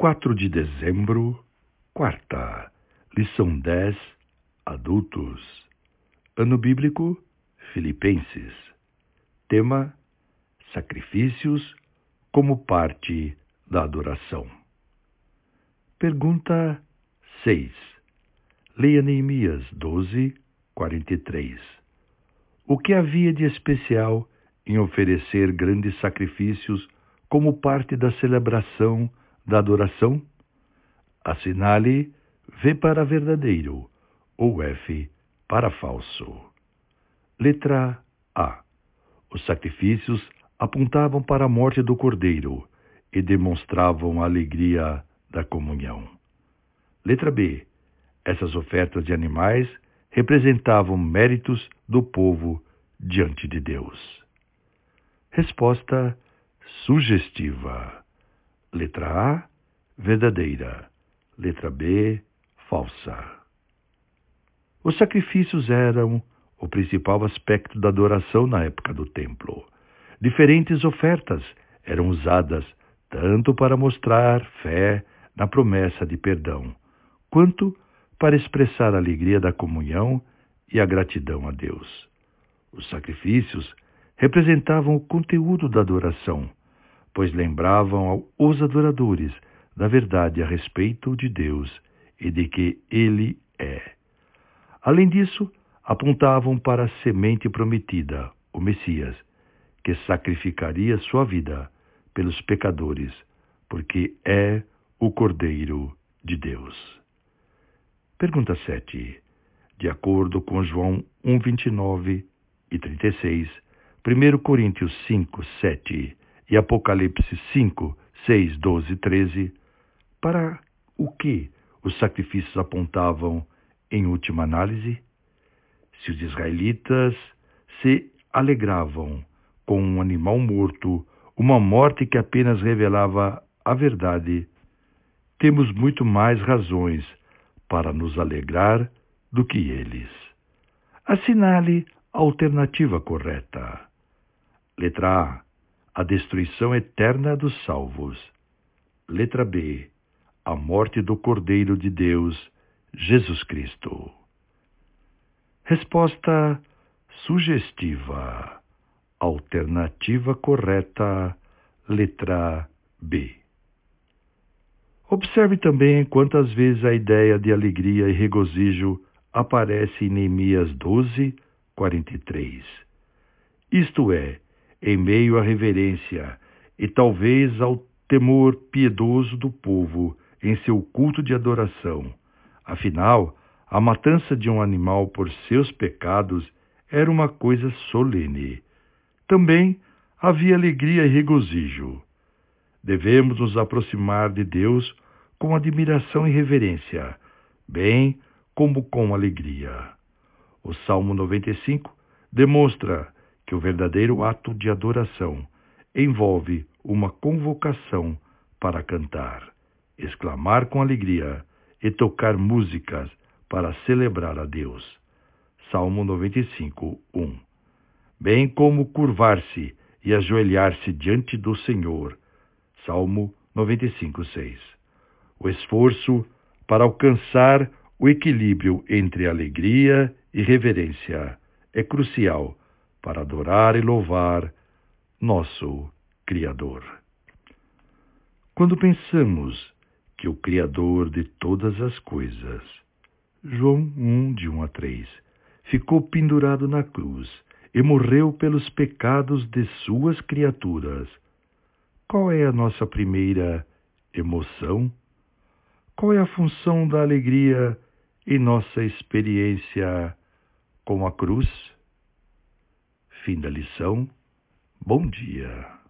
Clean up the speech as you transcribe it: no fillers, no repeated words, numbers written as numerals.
4 de dezembro, quarta, lição 10, adultos. Ano bíblico, Filipenses. Tema, sacrifícios como parte da adoração. Pergunta 6. Leia Neemias 12, 43. O que havia de especial em oferecer grandes sacrifícios como parte da celebração da adoração? Assinale V para verdadeiro ou F para falso. Letra A. Os sacrifícios apontavam para a morte do Cordeiro e demonstravam a alegria da comunhão. Letra B. Essas ofertas de animais representavam méritos do povo diante de Deus. Resposta sugestiva. Letra A, verdadeira. Letra B, falsa. Os sacrifícios eram o principal aspecto da adoração na época do templo. Diferentes ofertas eram usadas tanto para mostrar fé na promessa de perdão, quanto para expressar a alegria da comunhão e a gratidão a Deus. Os sacrifícios representavam o conteúdo da adoração, pois lembravam os adoradores da verdade a respeito de Deus e de que Ele é. Além disso, apontavam para a semente prometida, o Messias, que sacrificaria sua vida pelos pecadores, porque é o Cordeiro de Deus. Pergunta 7. De acordo com João 1, 29 e 36, 1 Coríntios 5, 7 e Apocalipse 5, 6, 12 e 13, para o que os sacrifícios apontavam em última análise? Se os israelitas se alegravam com um animal morto, uma morte que apenas revelava a verdade, temos muito mais razões para nos alegrar do que eles. Assinale a alternativa correta. Letra A, a destruição eterna dos salvos. Letra B, a morte do Cordeiro de Deus, Jesus Cristo. Resposta sugestiva. Alternativa correta, letra B. Observe também quantas vezes a ideia de alegria e regozijo aparece em Neemias 12, 43. Isto é, em meio à reverência e talvez ao temor piedoso do povo em seu culto de adoração. Afinal, a matança de um animal por seus pecados era uma coisa solene. Também havia alegria e regozijo. Devemos nos aproximar de Deus com admiração e reverência, bem como com alegria. O Salmo 95 demonstra que o verdadeiro ato de adoração envolve uma convocação para cantar, exclamar com alegria e tocar músicas para celebrar a Deus. Salmo 95, 1. Bem como curvar-se e ajoelhar-se diante do Senhor. Salmo 95, 6. O esforço para alcançar o equilíbrio entre alegria e reverência é crucial para adorar e louvar nosso Criador. Quando pensamos que o Criador de todas as coisas, João 1, de 1 a 3, ficou pendurado na cruz e morreu pelos pecados de suas criaturas, qual é a nossa primeira emoção? Qual é a função da alegria em nossa experiência com a cruz? Fim da lição. Bom dia.